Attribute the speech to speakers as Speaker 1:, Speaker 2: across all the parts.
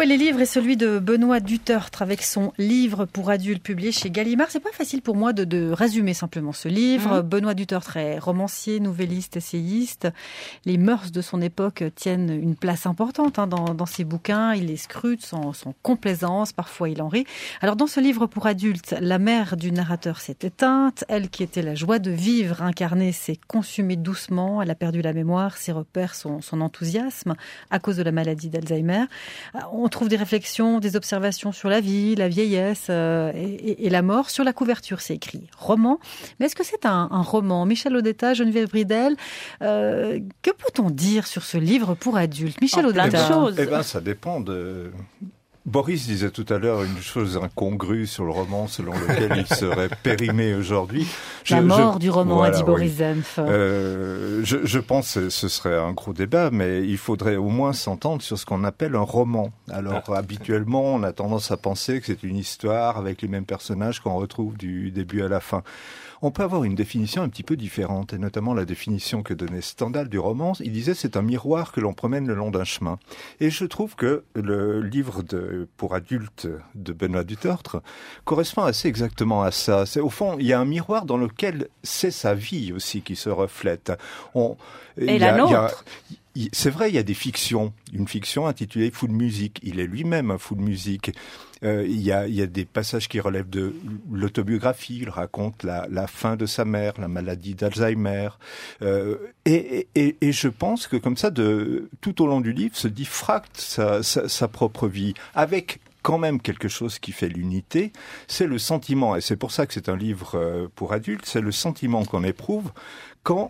Speaker 1: et les livres est celui de Benoît Dutertre avec son livre pour adultes publié chez Gallimard. C'est pas facile pour moi de résumer simplement ce livre. Benoît Dutertre est romancier, nouvelliste, essayiste. Les mœurs de son époque tiennent une place importante dans ses bouquins. Il les scrute sans complaisance, parfois il en rit. Alors dans ce livre pour adultes, la mère du narrateur s'est éteinte. Elle qui était la joie de vivre incarnée s'est consumée doucement. Elle a perdu la mémoire, ses repères, son enthousiasme à cause de la maladie d'Alzheimer. On trouve des réflexions, des observations sur la vie, la vieillesse et la mort. Sur la couverture, c'est écrit roman. Mais est-ce que c'est un roman? Michel Odetta, Geneviève Bridel, que peut-on dire sur ce livre pour adultes? Michel Odetta.
Speaker 2: Ça dépend de... Boris disait tout à l'heure une chose incongrue sur le roman selon lequel il serait périmé aujourd'hui.
Speaker 1: La mort du roman, a dit Boris Senff.
Speaker 2: Je pense que ce serait un gros débat, mais il faudrait au moins s'entendre sur ce qu'on appelle un roman. Alors habituellement, on a tendance à penser que c'est une histoire avec les mêmes personnages qu'on retrouve du début à la fin. On peut avoir une définition un petit peu différente, et notamment la définition que donnait Stendhal du roman. Il disait c'est un miroir que l'on promène le long d'un chemin. Et je trouve que le livre pour adultes de Benoît Dutertre correspond assez exactement à ça. C'est, au fond, il y a un miroir dans lequel c'est sa vie aussi qui se reflète. C'est vrai, il y a des fictions. Une fiction intitulée Fou de musique. Il est lui-même un fou de musique. Il y a des passages qui relèvent de l'autobiographie. Il raconte la fin de sa mère, la maladie d'Alzheimer. Et je pense que comme ça, tout au long du livre, se diffracte sa propre vie. Avec quand même quelque chose qui fait l'unité, c'est le sentiment. Et c'est pour ça que c'est un livre pour adultes. C'est le sentiment qu'on éprouve quand...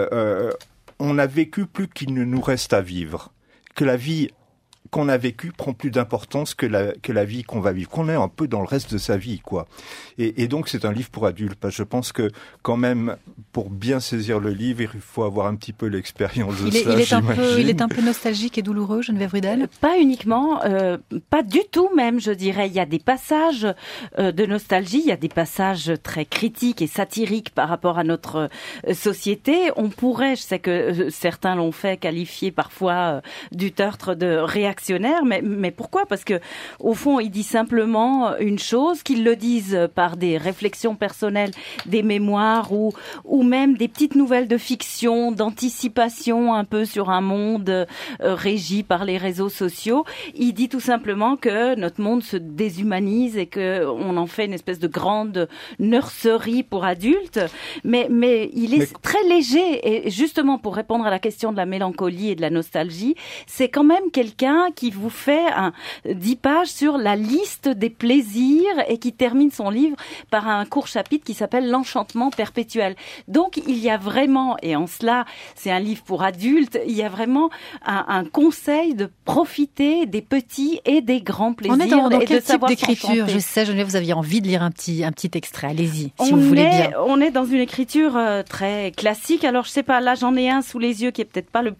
Speaker 2: on a vécu plus qu'il ne nous reste à vivre, que la vie qu'on a vécue prend plus d'importance que la vie qu'on va vivre, qu'on est un peu dans le reste de sa vie, quoi. Et donc c'est un livre pour adultes, parce que je pense que quand même, pour bien saisir le livre, il faut avoir un petit peu l'expérience de ça,
Speaker 1: il est un peu nostalgique et douloureux, Geneviève Bridel?
Speaker 3: Pas uniquement, pas du tout même, je dirais. Il y a des passages de nostalgie, il y a des passages très critiques et satiriques par rapport à notre société. On pourrait, je sais que certains l'ont fait, qualifier parfois Dutertre de réactionnaire, mais pourquoi? Parce que au fond, il dit simplement une chose, qu'ils le disent par des réflexions personnelles, des mémoires ou même des petites nouvelles de fiction, d'anticipation un peu sur un monde régi par les réseaux sociaux. Il dit tout simplement que notre monde se déshumanise et que on en fait une espèce de grande nurserie pour adultes, mais il est très léger, et justement pour répondre à la question de la mélancolie et de la nostalgie, c'est quand même quelqu'un qui vous fait 10 pages sur la liste des plaisirs et qui termine son livre par un court chapitre qui s'appelle L'enchantement perpétuel. Donc il y a vraiment, et en cela c'est un livre pour adultes, il y a vraiment un conseil de profiter des petits et des grands plaisirs.
Speaker 1: On est dans
Speaker 3: et
Speaker 1: quel
Speaker 3: de savoir
Speaker 1: type d'écriture?
Speaker 3: s'enchanter.
Speaker 1: Je sais, Geneviève, vous aviez envie de lire un petit extrait. Allez-y, si vous voulez bien.
Speaker 3: On est dans une écriture très classique. Alors je sais pas, là j'en ai un sous les yeux qui est peut-être pas le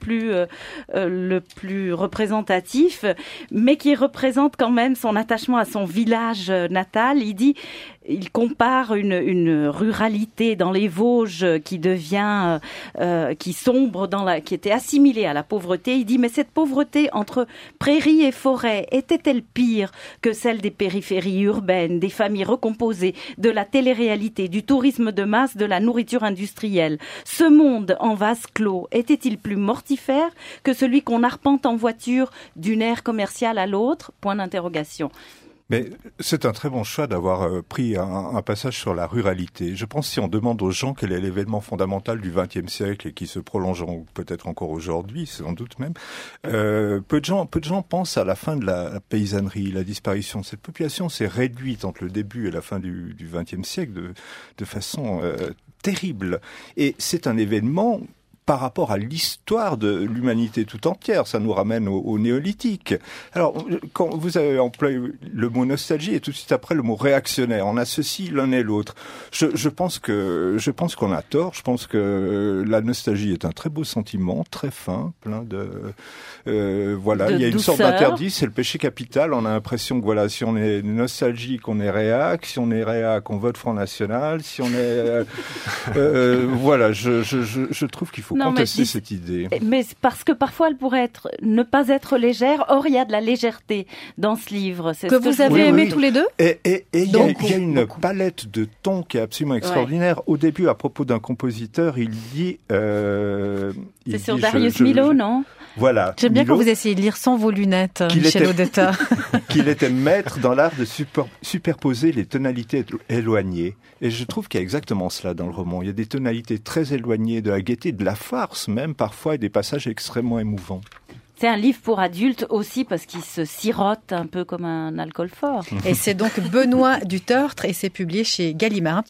Speaker 3: plus représentatif, mais qui représente quand même son attachement à son village natal. Il compare une ruralité dans les Vosges qui devient, qui sombre qui était assimilée à la pauvreté. Il dit, mais cette pauvreté entre prairies et forêts était-elle pire que celle des périphéries urbaines, des familles recomposées, de la télé-réalité, du tourisme de masse, de la nourriture industrielle? Ce monde en vase clos était-il plus mortifère que celui qu'on arpente en voiture d'une ère commerciale à l'autre? Point d'interrogation.
Speaker 2: Mais c'est un très bon choix d'avoir pris un passage sur la ruralité. Je pense que si on demande aux gens quel est l'événement fondamental du XXe siècle et qui se prolonge peut-être encore aujourd'hui, sans doute même, peu de gens pensent à la fin de la paysannerie, la disparition. Cette population s'est réduite entre le début et la fin du XXe siècle de façon terrible. Et c'est un événement par rapport à l'histoire de l'humanité tout entière. Ça nous ramène au néolithique. Alors, quand vous avez employé le mot nostalgie et tout de suite après le mot réactionnaire, on associe l'un et l'autre. Je pense qu'on a tort. Je pense que la nostalgie est un très beau sentiment, très fin, plein voilà, il y a une sorte d'interdit, c'est le péché capital. On a l'impression que voilà, si on est nostalgique, on est réac. Si on est réac, on vote Front National. Si on est voilà, je trouve qu'il faut contester cette idée.
Speaker 3: Mais parce que parfois elle pourrait ne pas être légère. Or, il y a de la légèreté dans ce livre.
Speaker 1: Que vous avez aimé tous les deux.
Speaker 2: Et il y a une palette de tons qui est absolument extraordinaire. Ouais. Au début, à propos d'un compositeur, il dit...
Speaker 3: c'est sur Darius Milhaud, non?
Speaker 2: Voilà.
Speaker 1: J'aime bien quand vous essayez de lire sans vos lunettes, Michel Audetta.
Speaker 2: Qu'il était maître dans l'art de superposer les tonalités éloignées. Et je trouve qu'il y a exactement cela dans le roman. Il y a des tonalités très éloignées de la gaieté, de la farce même parfois, et des passages extrêmement émouvants.
Speaker 3: C'est un livre pour adultes aussi parce qu'il se sirote un peu comme un alcool fort.
Speaker 1: Et c'est donc Benoît Dutertre et c'est publié chez Gallimard.